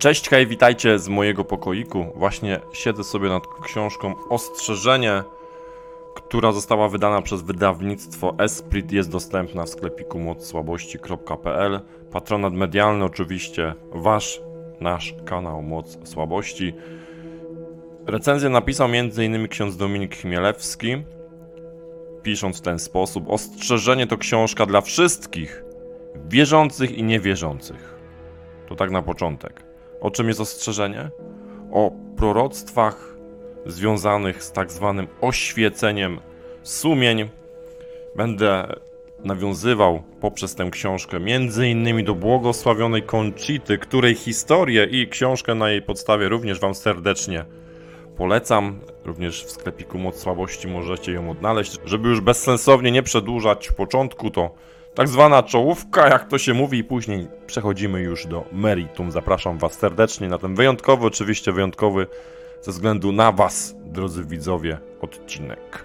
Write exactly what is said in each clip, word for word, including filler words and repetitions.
Cześć, hej, witajcie z mojego pokoiku. Właśnie siedzę sobie nad książką Ostrzeżenie, która została wydana przez wydawnictwo Esprit. Jest dostępna w sklepiku moc słabości kropka p l. Patronat medialny oczywiście, wasz, nasz kanał Moc Słabości. Recenzję napisał m.in. ksiądz Dominik Chmielewski, pisząc w ten sposób: Ostrzeżenie to książka dla wszystkich, wierzących i niewierzących. To tak na początek. O czym jest ostrzeżenie? O proroctwach związanych z tak zwanym oświeceniem sumień. Będę nawiązywał poprzez tę książkę między innymi do błogosławionej Conchity, której historię i książkę na jej podstawie również wam serdecznie polecam. Również w sklepiku Moc Słabości możecie ją odnaleźć. Żeby już bezsensownie nie przedłużać początku, to tak zwana czołówka, jak to się mówi, i później przechodzimy już do meritum. Zapraszam was serdecznie na ten wyjątkowy, oczywiście wyjątkowy ze względu na was, drodzy widzowie, odcinek.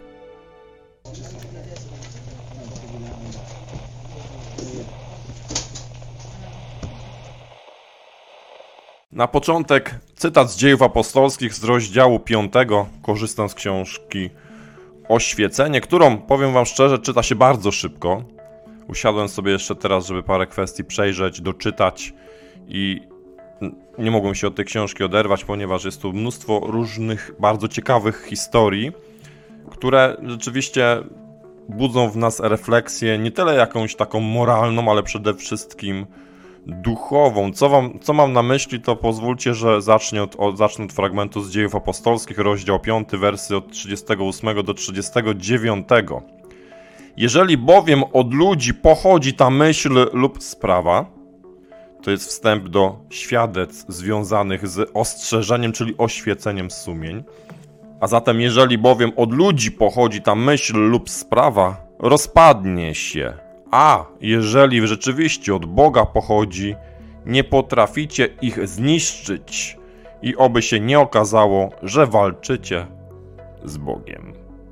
Na początek cytat z Dziejów Apostolskich z rozdziału piątego. Korzystam z książki Oświecenie, którą, powiem wam szczerze, czyta się bardzo szybko. Usiadłem sobie jeszcze teraz, żeby parę kwestii przejrzeć, doczytać i nie mogłem się od tej książki oderwać, ponieważ jest tu mnóstwo różnych, bardzo ciekawych historii, które rzeczywiście budzą w nas refleksję, nie tyle jakąś taką moralną, ale przede wszystkim duchową. Co, wam, co mam na myśli, to pozwólcie, że zacznę od, od, zacznę od fragmentu z Dziejów Apostolskich, rozdział piąty, wersy od trzydziestego ósmego do trzydziestego dziewiątego. Jeżeli bowiem od ludzi pochodzi ta myśl lub sprawa, to jest wstęp do świadectw związanych z ostrzeżeniem, czyli oświeceniem sumień. A zatem jeżeli bowiem od ludzi pochodzi ta myśl lub sprawa, rozpadnie się. A jeżeli rzeczywiście od Boga pochodzi, nie potraficie ich zniszczyć i oby się nie okazało, że walczycie z Bogiem.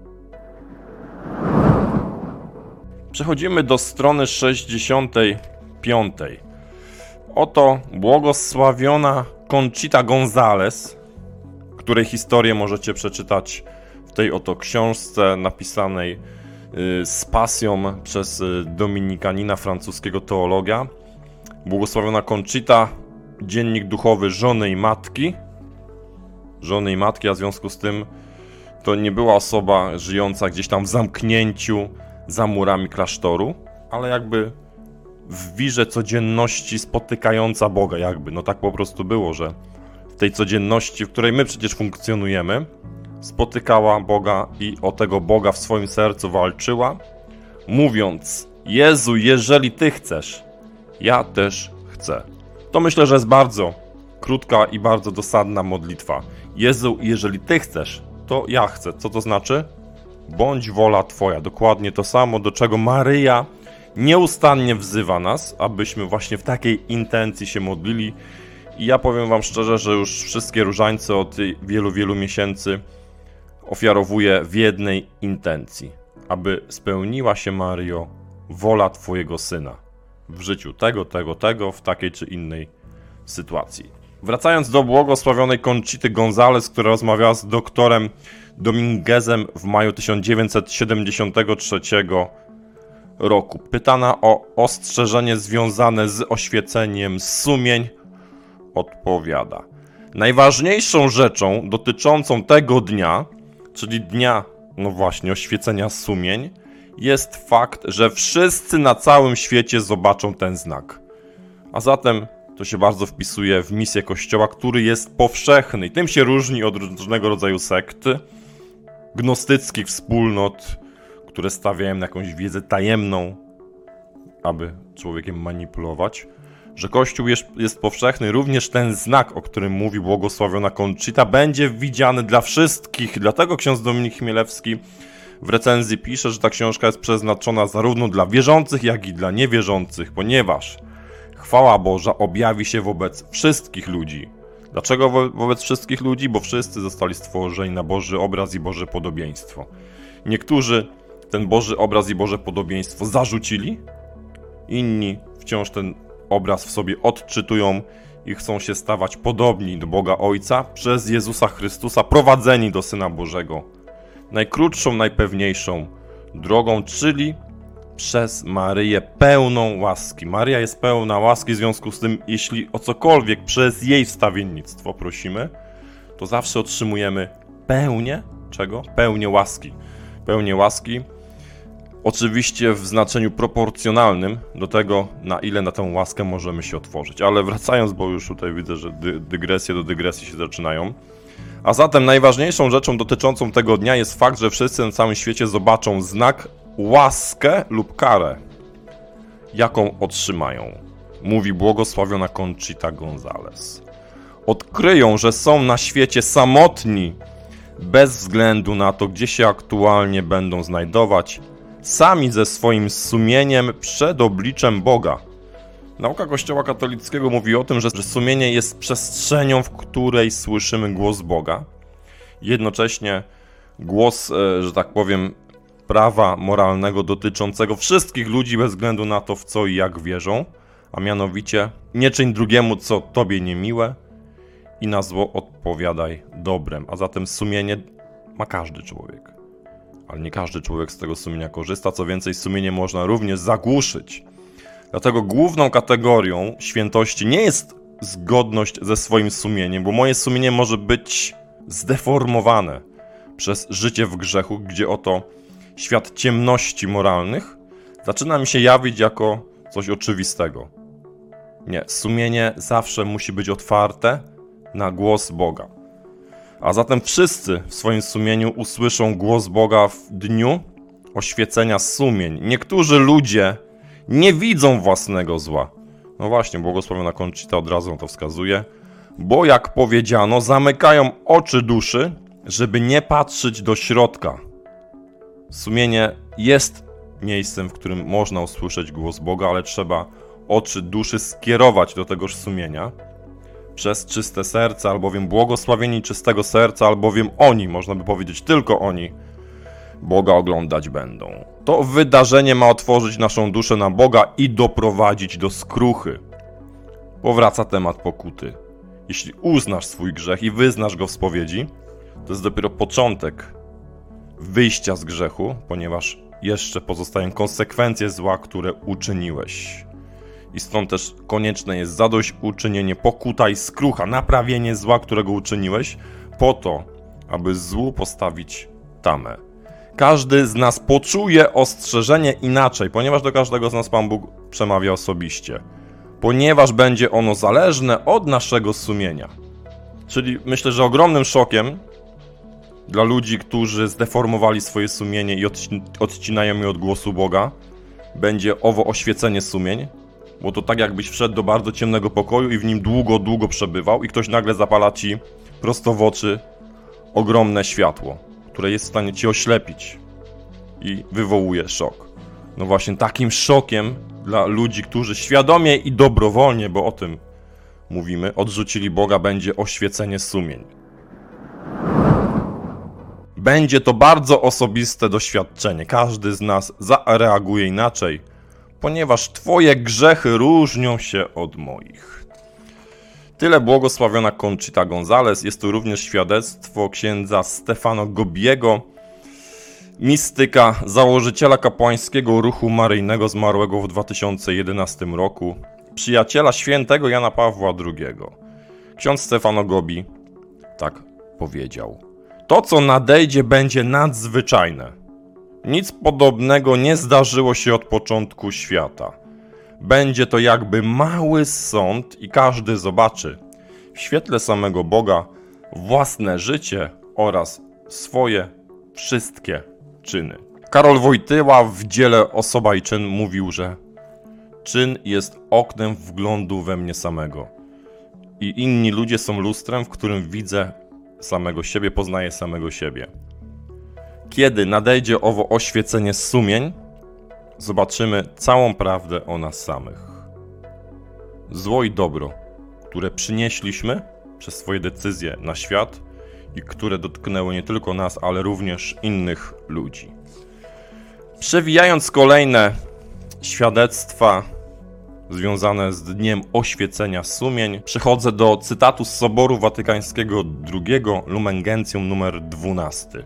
Przechodzimy do strony sześćdziesiątej piątej. Oto błogosławiona Conchita González, której historię możecie przeczytać w tej oto książce napisanej y, z pasją przez y, dominikanina, francuskiego teologa. Błogosławiona Conchita, dziennik duchowy żony i matki. Żony i matki, a w związku z tym to nie była osoba żyjąca gdzieś tam w zamknięciu za murami klasztoru, ale jakby w wirze codzienności spotykająca Boga, jakby, no tak po prostu było, że w tej codzienności, w której my przecież funkcjonujemy, spotykała Boga i o tego Boga w swoim sercu walczyła, mówiąc: Jezu, jeżeli Ty chcesz, ja też chcę. To myślę, że jest bardzo krótka i bardzo dosadna modlitwa. Jezu, jeżeli Ty chcesz, to ja chcę. Co to znaczy? Bądź wola Twoja. Dokładnie to samo, do czego Maryja nieustannie wzywa nas, abyśmy właśnie w takiej intencji się modlili. I ja powiem wam szczerze, że już wszystkie różańce od wielu, wielu miesięcy ofiarowuję w jednej intencji. Aby spełniła się, Maryjo, wola Twojego Syna w życiu tego, tego, tego, w takiej czy innej sytuacji. Wracając do błogosławionej Conchity González, która rozmawiała z doktorem Dominguezem w maju tysiąc dziewięćset siedemdziesiątego trzeciego roku. Pytana o ostrzeżenie związane z oświeceniem sumień, odpowiada: najważniejszą rzeczą dotyczącą tego dnia, czyli dnia, no właśnie, oświecenia sumień, jest fakt, że wszyscy na całym świecie zobaczą ten znak. A zatem to się bardzo wpisuje w misję Kościoła, który jest powszechny i tym się różni od różnego rodzaju sekt, gnostyckich wspólnot, które stawiają na jakąś wiedzę tajemną, aby człowiekiem manipulować, że Kościół jest, jest powszechny. Również ten znak, o którym mówi błogosławiona Conchita, będzie widziany dla wszystkich. Dlatego ksiądz Dominik Chmielewski w recenzji pisze, że ta książka jest przeznaczona zarówno dla wierzących, jak i dla niewierzących, ponieważ chwała Boża objawi się wobec wszystkich ludzi. Dlaczego wo- wobec wszystkich ludzi? Bo wszyscy zostali stworzeni na Boży obraz i Boże podobieństwo. Niektórzy ten Boży obraz i Boże podobieństwo zarzucili, inni wciąż ten obraz w sobie odczytują i chcą się stawać podobni do Boga Ojca przez Jezusa Chrystusa, prowadzeni do Syna Bożego najkrótszą, najpewniejszą drogą, czyli przez Maryję pełną łaski. Maryja jest pełna łaski, w związku z tym, jeśli o cokolwiek przez jej wstawiennictwo prosimy, to zawsze otrzymujemy pełnię czego? Pełnię łaski. Pełnię łaski, oczywiście w znaczeniu proporcjonalnym do tego, na ile na tę łaskę możemy się otworzyć. Ale wracając, bo już tutaj widzę, że dy dygresje do dygresji się zaczynają. A zatem najważniejszą rzeczą dotyczącą tego dnia jest fakt, że wszyscy na całym świecie zobaczą znak, łaskę lub karę, jaką otrzymają, mówi błogosławiona Conchita González. Odkryją, że są na świecie samotni, bez względu na to, gdzie się aktualnie będą znajdować, sami ze swoim sumieniem przed obliczem Boga. Nauka Kościoła katolickiego mówi o tym, że sumienie jest przestrzenią, w której słyszymy głos Boga. Jednocześnie głos, że tak powiem, prawa moralnego dotyczącego wszystkich ludzi bez względu na to, w co i jak wierzą, a mianowicie nie czyń drugiemu, co tobie niemiłe i na zło odpowiadaj dobrem. A zatem sumienie ma każdy człowiek. Ale nie każdy człowiek z tego sumienia korzysta, co więcej, sumienie można również zagłuszyć. Dlatego główną kategorią świętości nie jest zgodność ze swoim sumieniem, bo moje sumienie może być zdeformowane przez życie w grzechu, gdzie oto świat ciemności moralnych zaczyna mi się jawić jako coś oczywistego. Nie, sumienie zawsze musi być otwarte na głos Boga. A zatem wszyscy w swoim sumieniu usłyszą głos Boga w dniu oświecenia sumień. Niektórzy ludzie nie widzą własnego zła. No właśnie, błogosławiona Conchita od razu to wskazuje. Bo jak powiedziano, zamykają oczy duszy, żeby nie patrzeć do środka. Sumienie jest miejscem, w którym można usłyszeć głos Boga, ale trzeba oczy duszy skierować do tegoż sumienia przez czyste serce, albowiem błogosławieni czystego serca, albowiem oni, można by powiedzieć tylko oni, Boga oglądać będą. To wydarzenie ma otworzyć naszą duszę na Boga i doprowadzić do skruchy. Powraca temat pokuty. Jeśli uznasz swój grzech i wyznasz go w spowiedzi, to jest dopiero początek wyjścia z grzechu, ponieważ jeszcze pozostają konsekwencje zła, które uczyniłeś. I stąd też konieczne jest zadośćuczynienie, pokuta i skrucha, naprawienie zła, którego uczyniłeś, po to, aby złu postawić tamę. Każdy z nas poczuje ostrzeżenie inaczej, ponieważ do każdego z nas Pan Bóg przemawia osobiście. Ponieważ będzie ono zależne od naszego sumienia. Czyli myślę, że ogromnym szokiem dla ludzi, którzy zdeformowali swoje sumienie i odci- odcinają je od głosu Boga, będzie owo oświecenie sumień, bo to tak jakbyś wszedł do bardzo ciemnego pokoju i w nim długo, długo przebywał i ktoś nagle zapala ci prosto w oczy ogromne światło, które jest w stanie ci oślepić i wywołuje szok. No właśnie takim szokiem dla ludzi, którzy świadomie i dobrowolnie, bo o tym mówimy, odrzucili Boga, będzie oświecenie sumień. Będzie to bardzo osobiste doświadczenie. Każdy z nas zareaguje inaczej, ponieważ twoje grzechy różnią się od moich. Tyle błogosławiona Conchita González. Jest tu również świadectwo księdza Stefano Gobbiego, mistyka, założyciela kapłańskiego ruchu maryjnego zmarłego w dwa tysiące jedenastym roku, przyjaciela świętego Jana Pawła drugiego. Ksiądz Stefano Gobbi tak powiedział: to, co nadejdzie, będzie nadzwyczajne. Nic podobnego nie zdarzyło się od początku świata. Będzie to jakby mały sąd i każdy zobaczy w świetle samego Boga własne życie oraz swoje wszystkie czyny. Karol Wojtyła w dziele Osoba i czyn mówił, że czyn jest oknem wglądu we mnie samego i inni ludzie są lustrem, w którym widzę samego siebie, poznaję samego siebie. Kiedy nadejdzie owo oświecenie sumień, zobaczymy całą prawdę o nas samych. Zło i dobro, które przynieśliśmy przez swoje decyzje na świat i które dotknęły nie tylko nas, ale również innych ludzi. Przewijając kolejne świadectwa związane z Dniem Oświecenia Sumień. Przechodzę do cytatu z Soboru Watykańskiego drugiego, Lumen Gentium numer dwunasty.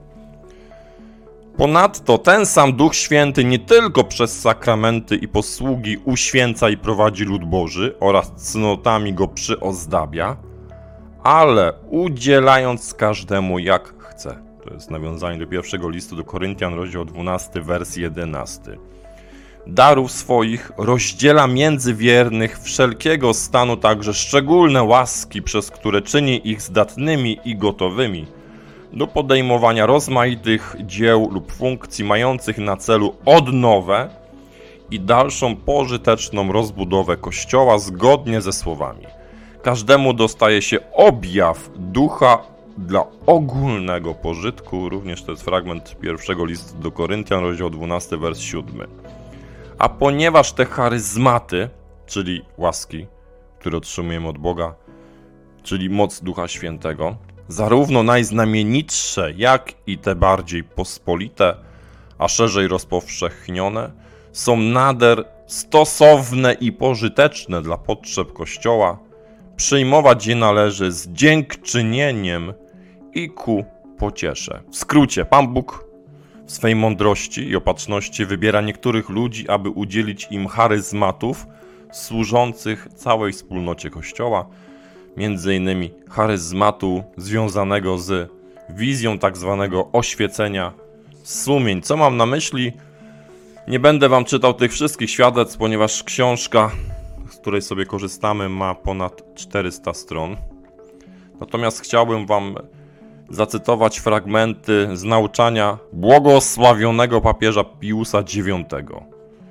Ponadto ten sam Duch Święty nie tylko przez sakramenty i posługi uświęca i prowadzi lud Boży oraz cnotami go przyozdabia, ale udzielając każdemu jak chce. To jest nawiązanie do pierwszego listu do Koryntian, rozdział dwunasty, wers jedenasty. Darów swoich rozdziela między wiernych wszelkiego stanu także szczególne łaski, przez które czyni ich zdatnymi i gotowymi do podejmowania rozmaitych dzieł lub funkcji mających na celu odnowę i dalszą pożyteczną rozbudowę Kościoła zgodnie ze słowami. Każdemu dostaje się objaw Ducha dla ogólnego pożytku. Również to jest fragment pierwszego listu do Koryntian, rozdział dwunasty, wers siódmy. A ponieważ te charyzmaty, czyli łaski, które otrzymujemy od Boga, czyli moc Ducha Świętego, zarówno najznamienitsze, jak i te bardziej pospolite, a szerzej rozpowszechnione, są nader stosowne i pożyteczne dla potrzeb Kościoła, przyjmować je należy z dziękczynieniem i ku pociesze. W skrócie, Pan Bóg w swej mądrości i opatrzności wybiera niektórych ludzi, aby udzielić im charyzmatów służących całej wspólnocie Kościoła, między innymi charyzmatu związanego z wizją tak zwanego oświecenia sumień. Co mam na myśli? Nie będę wam czytał tych wszystkich świadectw, ponieważ książka, z której sobie korzystamy, ma ponad czterysta stron. Natomiast chciałbym wam zacytować fragmenty z nauczania błogosławionego papieża Piusa dziewiątego,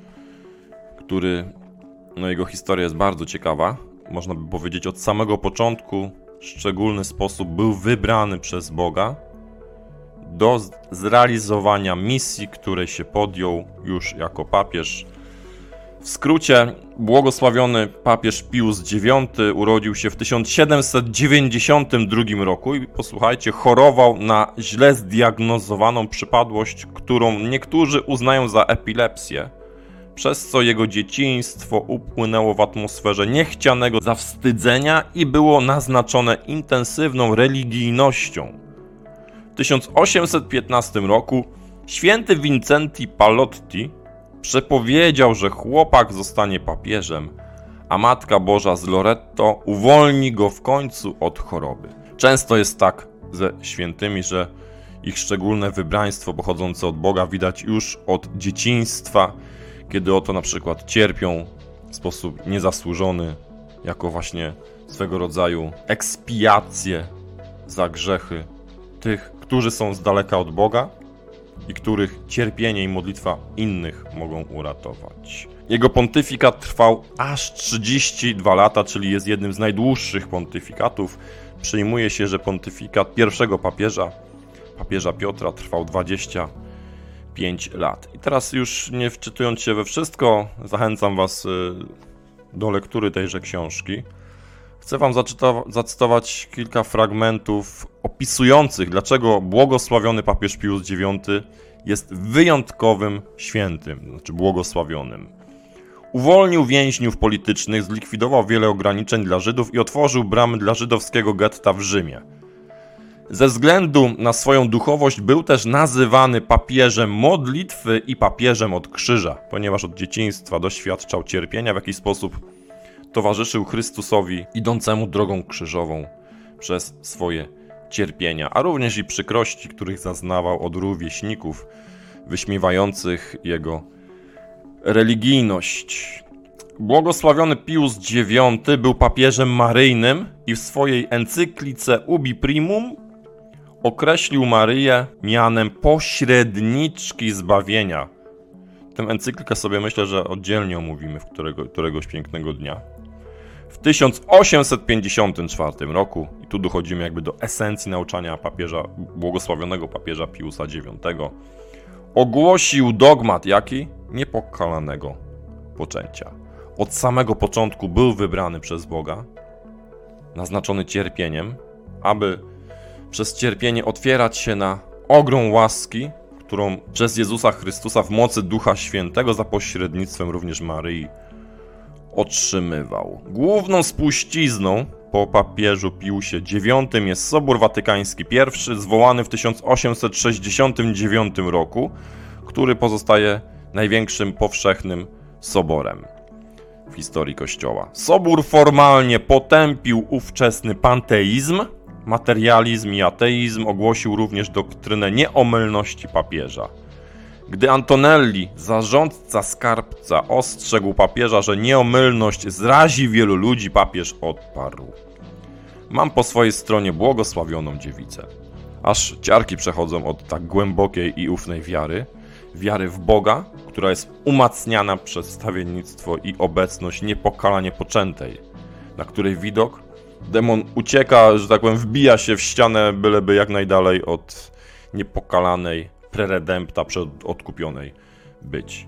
który, no jego historia jest bardzo ciekawa. Można by powiedzieć, od samego początku w szczególny sposób był wybrany przez Boga do zrealizowania misji, której się podjął już jako papież. W skrócie, błogosławiony papież Pius dziewiąty urodził się w tysiąc siedemset dziewięćdziesiątym drugim roku i posłuchajcie, chorował na źle zdiagnozowaną przypadłość, którą niektórzy uznają za epilepsję, przez co jego dzieciństwo upłynęło w atmosferze niechcianego zawstydzenia i było naznaczone intensywną religijnością. W tysiąc osiemset piętnastym roku święty Vincenty Pallotti przepowiedział, że chłopak zostanie papieżem, a Matka Boża z Loreto uwolni go w końcu od choroby. Często jest tak ze świętymi, że ich szczególne wybraństwo pochodzące od Boga widać już od dzieciństwa, kiedy oto na przykład cierpią w sposób niezasłużony, jako właśnie swego rodzaju ekspiację za grzechy tych, którzy są z daleka od Boga i których cierpienie i modlitwa innych mogą uratować. Jego pontyfikat trwał aż trzydzieści dwa lata, czyli jest jednym z najdłuższych pontyfikatów. Przyjmuje się, że pontyfikat pierwszego papieża, papieża Piotra, trwał dwadzieścia pięć lat. I teraz już nie wczytując się we wszystko, zachęcam was do lektury tejże książki. Chcę wam zacytować kilka fragmentów opisujących, dlaczego błogosławiony papież Pius dziewiąty jest wyjątkowym świętym, znaczy błogosławionym. Uwolnił więźniów politycznych, zlikwidował wiele ograniczeń dla Żydów i otworzył bramy dla żydowskiego getta w Rzymie. Ze względu na swoją duchowość był też nazywany papieżem modlitwy i papieżem od krzyża, ponieważ od dzieciństwa doświadczał cierpienia, w jakiś sposób towarzyszył Chrystusowi idącemu drogą krzyżową przez swoje cierpienia, a również i przykrości, których zaznawał od rówieśników wyśmiewających jego religijność. Błogosławiony Pius dziewiąty był papieżem maryjnym i w swojej encyklice Ubi Primum określił Maryję mianem pośredniczki zbawienia. Tę encyklikę sobie myślę, że oddzielnie omówimy w którego, któregoś pięknego dnia. W tysiąc osiemset pięćdziesiątym czwartym roku, i tu dochodzimy jakby do esencji nauczania papieża, błogosławionego papieża Piusa dziewiątego, ogłosił dogmat jaki? Niepokalanego poczęcia. Od samego początku był wybrany przez Boga, naznaczony cierpieniem, aby przez cierpienie otwierać się na ogrom łaski, którą przez Jezusa Chrystusa w mocy Ducha Świętego za pośrednictwem również Maryi otrzymywał. Główną spuścizną po papieżu Piusie dziewiątym jest Sobór Watykański I, zwołany w tysiąc osiemset sześćdziesiątym dziewiątym roku, który pozostaje największym powszechnym soborem w historii Kościoła. Sobór formalnie potępił ówczesny panteizm, materializm i ateizm, ogłosił również doktrynę nieomylności papieża. Gdy Antonelli, zarządca skarbca, ostrzegł papieża, że nieomylność zrazi wielu ludzi, papież odparł: mam po swojej stronie błogosławioną dziewicę. Aż ciarki przechodzą od tak głębokiej i ufnej wiary, wiary w Boga, która jest umacniana przez stawiennictwo i obecność niepokalanie poczętej, na której widok demon ucieka, że tak powiem, wbija się w ścianę, byleby jak najdalej od niepokalanej preredempta odkupionej być.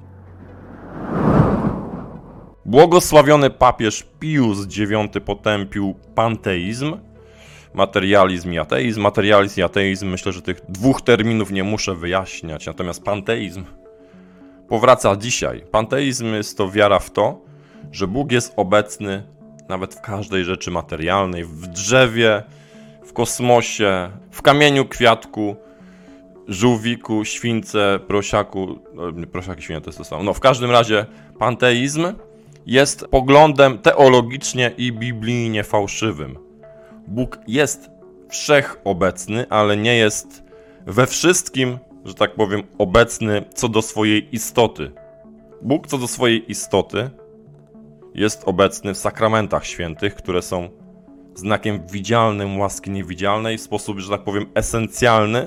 Błogosławiony papież Pius dziewiąty potępił panteizm, materializm i ateizm. Materializm i ateizm, myślę, że tych dwóch terminów nie muszę wyjaśniać, natomiast panteizm powraca dzisiaj. Panteizm jest to wiara w to, że Bóg jest obecny nawet w każdej rzeczy materialnej, w drzewie, w kosmosie, w kamieniu, kwiatku, żółwiku, śwince, prosiaku, no, prosiak i świnia to jest to samo. No, w każdym razie panteizm jest poglądem teologicznie i biblijnie fałszywym. Bóg jest wszechobecny, ale nie jest we wszystkim, że tak powiem, obecny co do swojej istoty. Bóg co do swojej istoty jest obecny w sakramentach świętych, które są znakiem widzialnym łaski niewidzialnej w sposób, że tak powiem, esencjalny.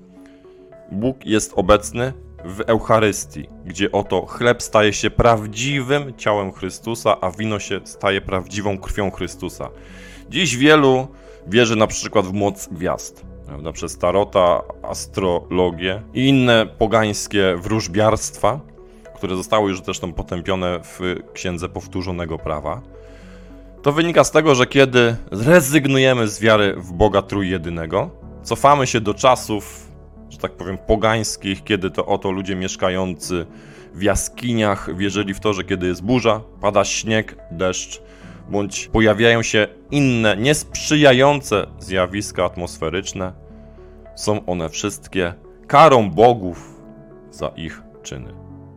Bóg jest obecny w Eucharystii, gdzie oto chleb staje się prawdziwym ciałem Chrystusa, a wino się staje prawdziwą krwią Chrystusa. Dziś wielu wierzy na przykład w moc gwiazd, prawda? Przez tarota, astrologię i inne pogańskie wróżbiarstwa, które zostały już zresztą potępione w Księdze Powtórzonego Prawa. To wynika z tego, że kiedy zrezygnujemy z wiary w Boga Trójjedynego, cofamy się do czasów, że tak powiem, pogańskich, kiedy to oto ludzie mieszkający w jaskiniach wierzyli w to, że kiedy jest burza, pada śnieg, deszcz, bądź pojawiają się inne, niesprzyjające zjawiska atmosferyczne, są one wszystkie karą bogów za ich czyny.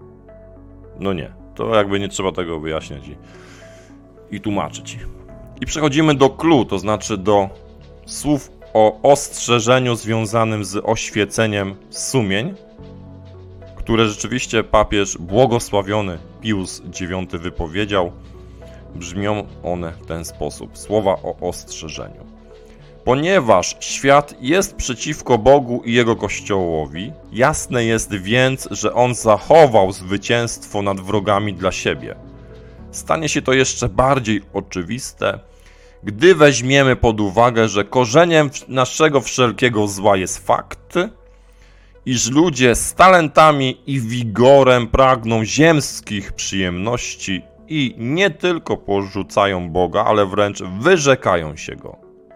No nie, to jakby nie trzeba tego wyjaśniać i, i tłumaczyć. I przechodzimy do clou, to znaczy do słów o ostrzeżeniu związanym z oświeceniem sumień, które rzeczywiście papież błogosławiony Pius dziewiąty wypowiedział. Brzmią one w ten sposób, słowa o ostrzeżeniu. Ponieważ świat jest przeciwko Bogu i Jego Kościołowi, jasne jest więc, że On zachował zwycięstwo nad wrogami dla siebie. Stanie się to jeszcze bardziej oczywiste, gdy weźmiemy pod uwagę, że korzeniem naszego wszelkiego zła jest fakt, iż ludzie z talentami i wigorem pragną ziemskich przyjemności i nie tylko porzucają Boga, ale wręcz wyrzekają się Go.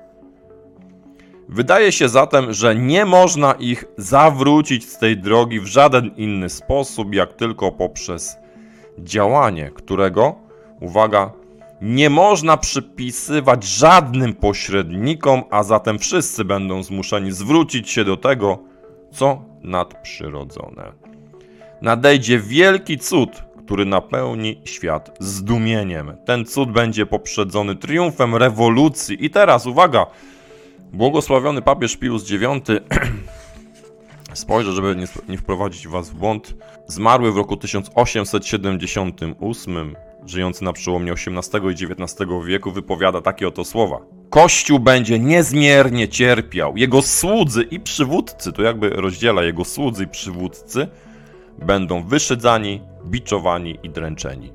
Wydaje się zatem, że nie można ich zawrócić z tej drogi w żaden inny sposób, jak tylko poprzez działanie, którego, uwaga, nie można przypisywać żadnym pośrednikom, a zatem wszyscy będą zmuszeni zwrócić się do tego, co nadprzyrodzone. Nadejdzie wielki cud, który napełni świat zdumieniem. Ten cud będzie poprzedzony triumfem rewolucji. I teraz, uwaga, błogosławiony papież Pius dziewiąty, spojrzę, żeby nie, nie wprowadzić was w błąd, zmarły w roku tysiąc osiemset siedemdziesiątym ósmym, żyjący na przełomie osiemnastego i dziewiętnastego wieku, wypowiada takie oto słowa. Kościół będzie niezmiernie cierpiał, jego słudzy i przywódcy, to jakby rozdziela, jego słudzy i przywódcy będą wyszydzani, biczowani i dręczeni.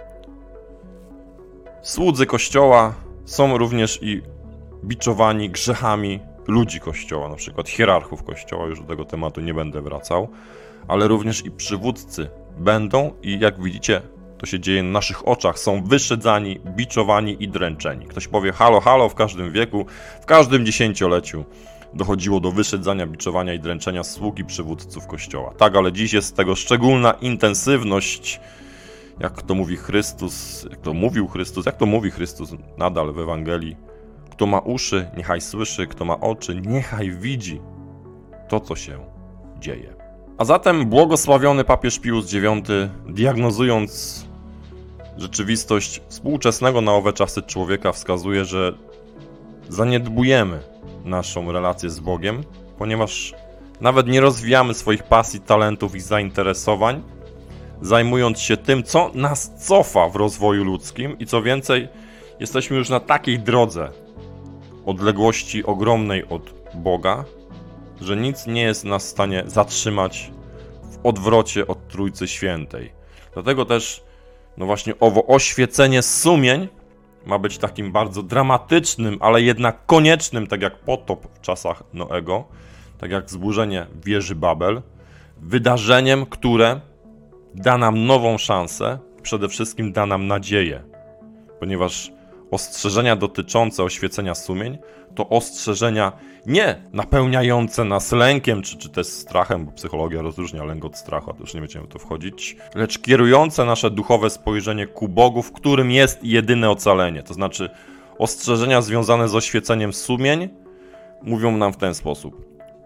Słudzy Kościoła są również i biczowani grzechami ludzi Kościoła, na przykład hierarchów Kościoła, już do tego tematu nie będę wracał, ale również i przywódcy będą i jak widzicie, to się dzieje na naszych oczach, są wyszydzani, biczowani i dręczeni. Ktoś powie halo, halo, w każdym wieku, w każdym dziesięcioleciu dochodziło do wyszydzania, biczowania i dręczenia sług i przywódców Kościoła. Tak, ale dziś jest tego szczególna intensywność Jak to mówi Chrystus, jak to mówił Chrystus, jak to mówi Chrystus nadal w Ewangelii. Kto ma uszy, niechaj słyszy, kto ma oczy, niechaj widzi to, co się dzieje. A zatem błogosławiony papież Pius dziewiąty, diagnozując rzeczywistość współczesnego na owe czasy człowieka, wskazuje, że zaniedbujemy naszą relację z Bogiem, ponieważ nawet nie rozwijamy swoich pasji, talentów i zainteresowań, zajmując się tym, co nas cofa w rozwoju ludzkim i co więcej, jesteśmy już na takiej drodze odległości ogromnej od Boga, że nic nie jest nas w stanie zatrzymać w odwrocie od Trójcy Świętej. Dlatego też, no właśnie, owo oświecenie sumień ma być takim bardzo dramatycznym, ale jednak koniecznym, tak jak potop w czasach Noego, tak jak zburzenie wieży Babel, wydarzeniem, które da nam nową szansę, przede wszystkim da nam nadzieję, ponieważ ostrzeżenia dotyczące oświecenia sumień to ostrzeżenia nie napełniające nas lękiem, czy, czy też strachem, bo psychologia rozróżnia lęk od strachu, a to już nie będziemy w to wchodzić, lecz kierujące nasze duchowe spojrzenie ku Bogu, w którym jest jedyne ocalenie. To znaczy ostrzeżenia związane z oświeceniem sumień mówią nam w ten sposób.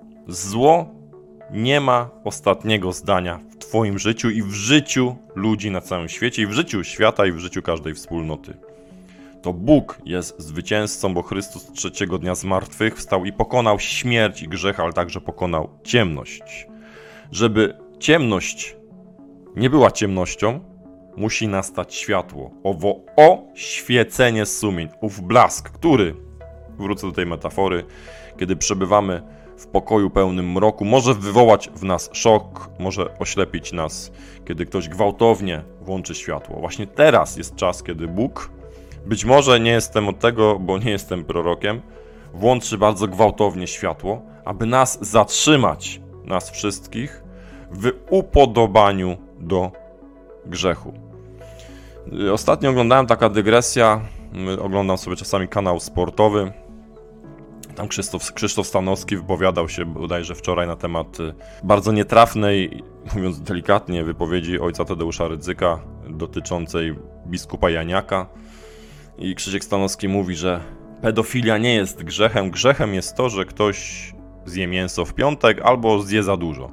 Zło nie ma ostatniego zdania w Twoim życiu i w życiu ludzi na całym świecie, i w życiu świata, i w życiu każdej wspólnoty. To Bóg jest zwycięzcą, bo Chrystus trzeciego dnia zmartwychwstał i pokonał śmierć i grzech, ale także pokonał ciemność. Żeby ciemność nie była ciemnością, musi nastać światło. Owo oświecenie sumień, ów blask, który, wrócę do tej metafory, kiedy przebywamy w pokoju pełnym mroku, może wywołać w nas szok, może oślepić nas, kiedy ktoś gwałtownie włączy światło. Właśnie teraz jest czas, kiedy Bóg, być może nie jestem od tego, bo nie jestem prorokiem, włączy bardzo gwałtownie światło, aby nas zatrzymać, nas wszystkich, w upodobaniu do grzechu. Ostatnio oglądałem, taka dygresja, oglądam sobie czasami kanał sportowy. Tam Krzysztof, Krzysztof Stanowski wypowiadał się bodajże wczoraj na temat bardzo nietrafnej, mówiąc delikatnie, wypowiedzi ojca Tadeusza Rydzyka dotyczącej biskupa Janiaka. I Krzysiek Stanowski mówi, że pedofilia nie jest grzechem. Grzechem jest to, że ktoś zje mięso w piątek albo zje za dużo.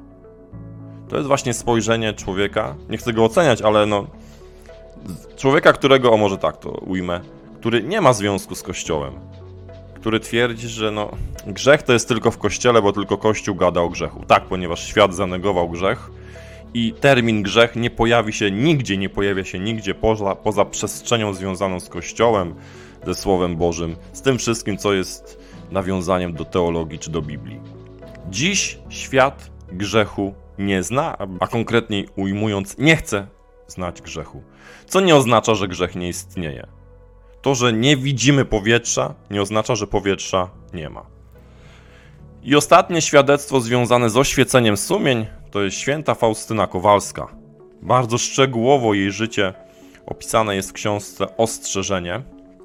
To jest właśnie spojrzenie człowieka, nie chcę go oceniać, ale no człowieka, którego, o może tak to ujmę, który nie ma związku z Kościołem. Który twierdzi, że no, grzech to jest tylko w Kościele, bo tylko Kościół gada o grzechu. Tak, ponieważ świat zanegował grzech i termin grzech nie pojawi się nigdzie, nie pojawia się nigdzie poza, poza przestrzenią związaną z Kościołem, ze Słowem Bożym, z tym wszystkim, co jest nawiązaniem do teologii czy do Biblii. Dziś świat grzechu nie zna, a konkretniej ujmując, nie chce znać grzechu. Co nie oznacza, że grzech nie istnieje. To, że nie widzimy powietrza, nie oznacza, że powietrza nie ma. I ostatnie świadectwo związane z oświeceniem sumień to jest święta Faustyna Kowalska. Bardzo szczegółowo jej życie opisane jest w książce Ostrzeżenie.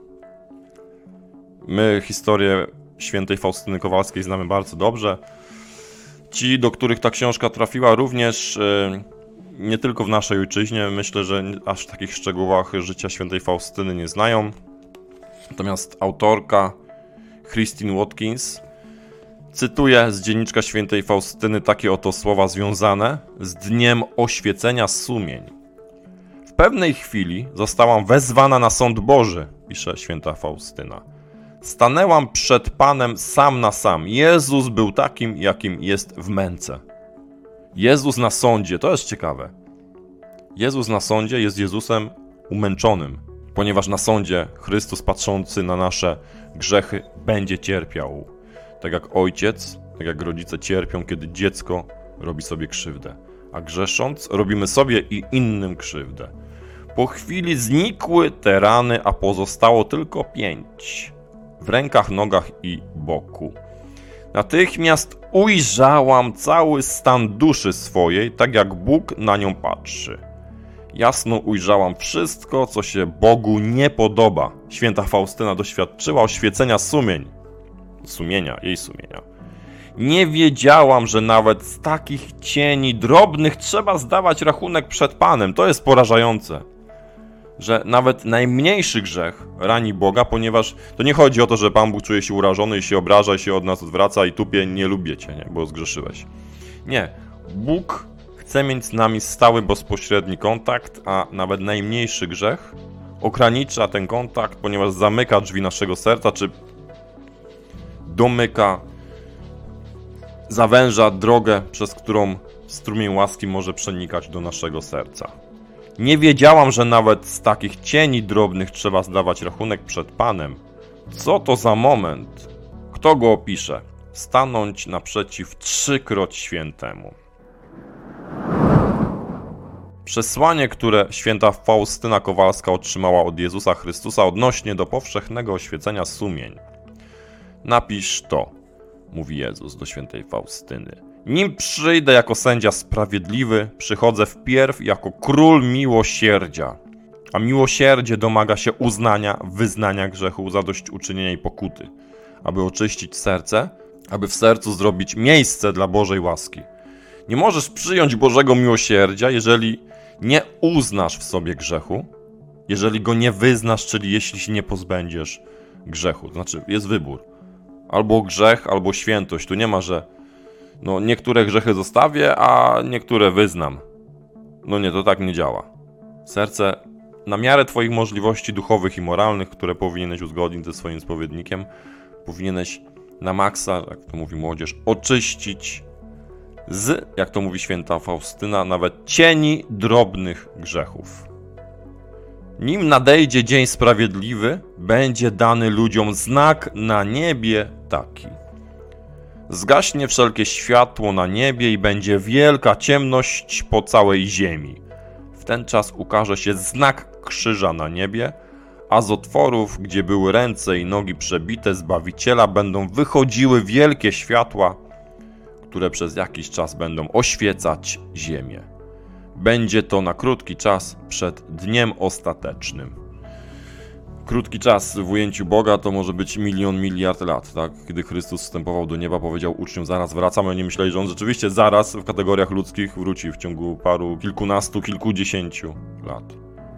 My historię świętej Faustyny Kowalskiej znamy bardzo dobrze. Ci, do których ta książka trafiła, również yy, nie tylko w naszej ojczyźnie, myślę, że aż w takich szczegółach życia świętej Faustyny nie znają. Natomiast autorka Christine Watkins cytuje z dzienniczka świętej Faustyny takie oto słowa związane z dniem oświecenia sumień. W pewnej chwili zostałam wezwana na sąd Boży, pisze święta Faustyna. Stanęłam przed Panem sam na sam. Jezus był takim, jakim jest w męce. Jezus na sądzie, to jest ciekawe. Jezus na sądzie jest Jezusem umęczonym, ponieważ na sądzie Chrystus, patrzący na nasze grzechy, będzie cierpiał. Tak jak ojciec, tak jak rodzice cierpią, kiedy dziecko robi sobie krzywdę. A grzesząc, robimy sobie i innym krzywdę. Po chwili znikły te rany, a pozostało tylko pięć. W rękach, nogach i boku. Natychmiast ujrzałam cały stan duszy swojej, tak jak Bóg na nią patrzy. Jasno ujrzałam wszystko, co się Bogu nie podoba. Święta Faustyna doświadczyła oświecenia sumień. Sumienia, jej sumienia. Nie wiedziałam, że nawet z takich cieni drobnych trzeba zdawać rachunek przed Panem. To jest porażające. że nawet najmniejszy grzech rani Boga, ponieważ to nie chodzi o to, że Pan Bóg czuje się urażony i się obraża i się od nas odwraca i tupie, nie lubię Cię, nie, bo zgrzeszyłeś. Nie. Bóg chce mieć z nami stały, bezpośredni kontakt, a nawet najmniejszy grzech ogranicza ten kontakt, ponieważ zamyka drzwi naszego serca, czy domyka, zawęża drogę, przez którą strumień łaski może przenikać do naszego serca. Nie wiedziałam, że nawet z takich cieni drobnych trzeba zdawać rachunek przed Panem. Co to za moment? Kto go opisze? Stanąć naprzeciw trzykroć świętemu. Przesłanie, które święta Faustyna Kowalska otrzymała od Jezusa Chrystusa odnośnie do powszechnego oświecenia sumień. Napisz to, mówi Jezus do świętej Faustyny. Nim przyjdę jako sędzia sprawiedliwy, przychodzę wpierw jako król miłosierdzia. A miłosierdzie domaga się uznania, wyznania grzechu, zadośćuczynienia i pokuty, aby oczyścić serce, aby w sercu zrobić miejsce dla Bożej łaski. Nie możesz przyjąć Bożego miłosierdzia, jeżeli nie uznasz w sobie grzechu, jeżeli go nie wyznasz, czyli jeśli się nie pozbędziesz grzechu. Znaczy, jest wybór. Albo grzech, albo świętość. Tu nie ma, że no niektóre grzechy zostawię, a niektóre wyznam. No nie, to tak nie działa. Serce na miarę twoich możliwości duchowych i moralnych, które powinieneś uzgodnić ze swoim spowiednikiem, powinieneś na maksa, jak to mówi młodzież, oczyścić z, jak to mówi święta Faustyna, nawet cieni drobnych grzechów. Nim nadejdzie dzień sprawiedliwy, będzie dany ludziom znak na niebie taki. Zgaśnie wszelkie światło na niebie i będzie wielka ciemność po całej ziemi. W ten czas ukaże się znak krzyża na niebie, a z otworów, gdzie były ręce i nogi przebite Zbawiciela, będą wychodziły wielkie światła, które przez jakiś czas będą oświecać ziemię. Będzie to na krótki czas przed dniem ostatecznym. Krótki czas w ujęciu Boga to może być milion, miliard lat, tak? Kiedy Chrystus wstępował do nieba, powiedział uczniom, zaraz wracam, a oni myśleli, że on rzeczywiście zaraz w kategoriach ludzkich wróci w ciągu paru, kilkunastu, kilkudziesięciu lat.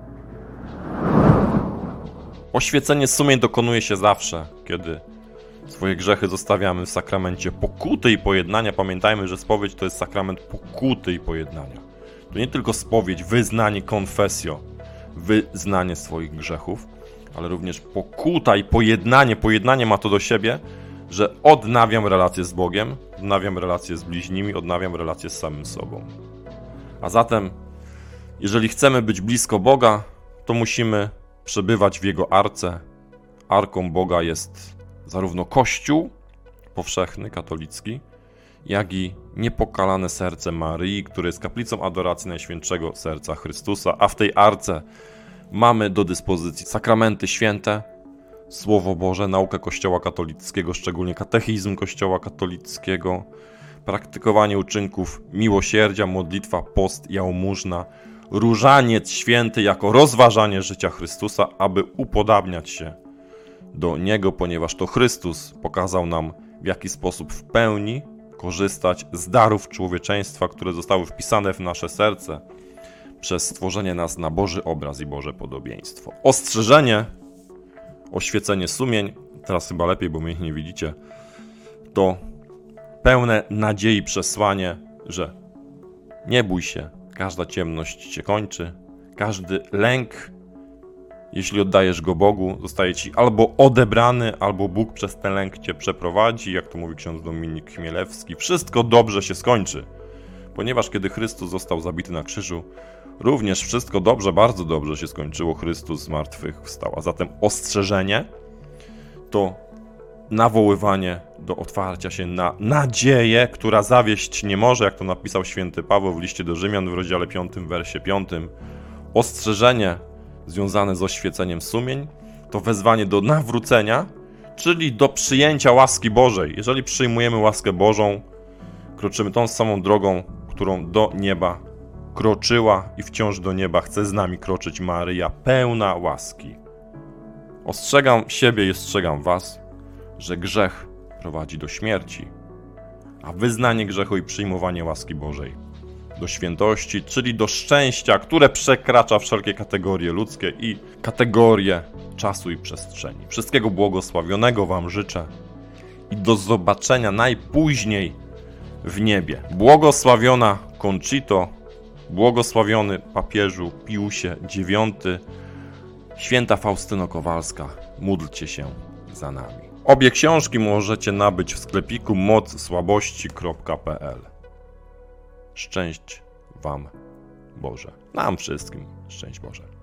Oświecenie sumień dokonuje się zawsze, kiedy swoje grzechy zostawiamy w sakramencie pokuty i pojednania. Pamiętajmy, że spowiedź to jest sakrament pokuty i pojednania. To nie tylko spowiedź, wyznanie, confessio, wyznanie swoich grzechów, ale również pokuta i pojednanie. Pojednanie ma to do siebie, że odnawiam relację z Bogiem, odnawiam relację z bliźnimi, odnawiam relację z samym sobą. A zatem, jeżeli chcemy być blisko Boga, to musimy przebywać w Jego arce. Arką Boga jest zarówno Kościół powszechny, katolicki, jak i niepokalane serce Maryi, które jest kaplicą adoracji Najświętszego Serca Chrystusa, a w tej arce mamy do dyspozycji sakramenty święte, Słowo Boże, naukę Kościoła katolickiego, szczególnie katechizm Kościoła katolickiego, praktykowanie uczynków miłosierdzia, modlitwa, post, jałmużna, różaniec święty jako rozważanie życia Chrystusa, aby upodabniać się do Niego, ponieważ to Chrystus pokazał nam, w jaki sposób w pełni korzystać z darów człowieczeństwa, które zostały wpisane w nasze serce przez stworzenie nas na Boży obraz i Boże podobieństwo. Ostrzeżenie, oświecenie sumień, teraz chyba lepiej, bo mnie nie widzicie, to pełne nadziei przesłanie, że nie bój się, każda ciemność się kończy, każdy lęk, jeśli oddajesz go Bogu, zostaje ci albo odebrany, albo Bóg przez ten lęk cię przeprowadzi, jak to mówi ksiądz Dominik Chmielewski. Wszystko dobrze się skończy, ponieważ kiedy Chrystus został zabity na krzyżu, również wszystko dobrze, bardzo dobrze się skończyło. Chrystus z martwych wstał. A zatem ostrzeżenie to nawoływanie do otwarcia się na nadzieję, która zawieść nie może, jak to napisał święty Paweł w liście do Rzymian w rozdziale piątym, wersie piątym. Ostrzeżenie związane z oświeceniem sumień to wezwanie do nawrócenia, czyli do przyjęcia łaski Bożej. Jeżeli przyjmujemy łaskę Bożą, kroczymy tą samą drogą, którą do nieba kroczyła i wciąż do nieba chce z nami kroczyć Maryja, pełna łaski. Ostrzegam siebie i ostrzegam was, że grzech prowadzi do śmierci, a wyznanie grzechu i przyjmowanie łaski Bożej do świętości, czyli do szczęścia, które przekracza wszelkie kategorie ludzkie i kategorie czasu i przestrzeni. Wszystkiego błogosławionego Wam życzę i do zobaczenia najpóźniej w niebie. Błogosławiona Conchito, błogosławiony papieżu Piusie dziewiąty, święta Faustyno Kowalska, módlcie się za nami. Obie książki możecie nabyć w sklepiku moc słabości kropka p l. Szczęść Wam Boże. Nam wszystkim szczęść Boże.